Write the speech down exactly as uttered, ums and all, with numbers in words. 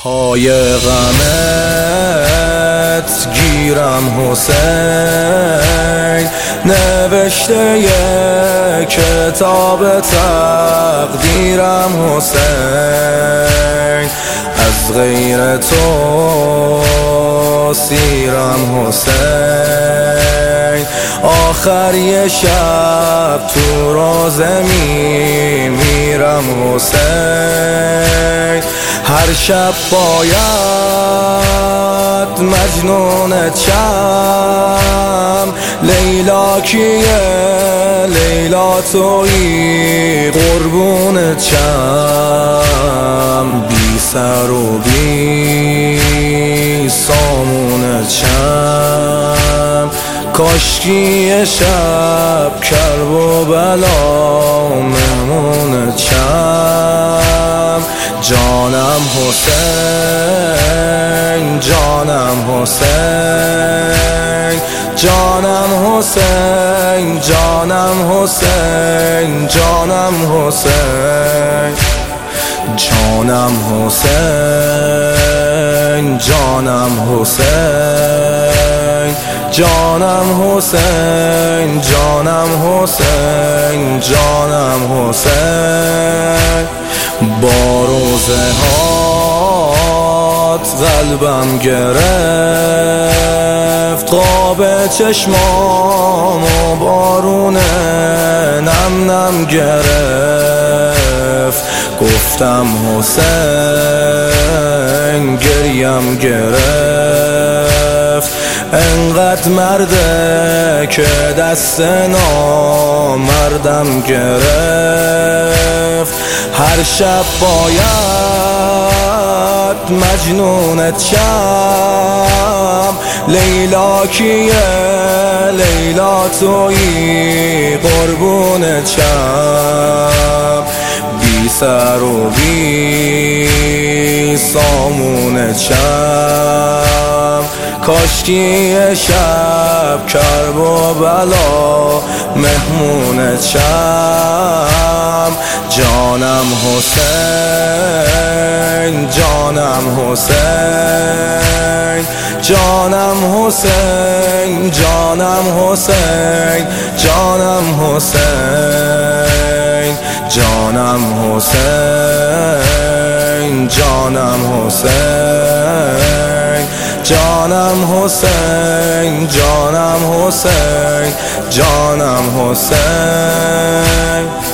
پای غمت گیرم حسین، نوشته ی کتاب تقدیرم حسین. از غیر تو سیرم حسین، آخر یه شب تو روزه میمیرم حسین. هر شب باید مجنونت شم، لیلا کیه لیلا تویی قربونت شم. بی سر و بی سامونت شم، کاشکی شب کرب و بلا مهمونت شم. جانم حسین، جانم حسین، جانم حسین، جانم حسین، جانم حسین، جانم حسین، جانم حسین، جانم حسین، جانم حسین، جانم حسین. با روزه هات قلبم گرفت، قاب چشمام و بارون نم نم گرفت. گفتم حسین، گریم گرفت. انقدر مرده که دست نامردم گرفت. هر شب باید مجنونت شم، لیلا کیه لیلا تویی قربونت شم. بی سر و بی سامونت شم، کاشکی شب کرب و بلا مهمونت شم. جانم حسین، جانم حسین، جانم حسین، جانم حسین، جانم حسین، جانم حسین، جانم حسین، جانم حسین، جانم حسین، جانم حسین.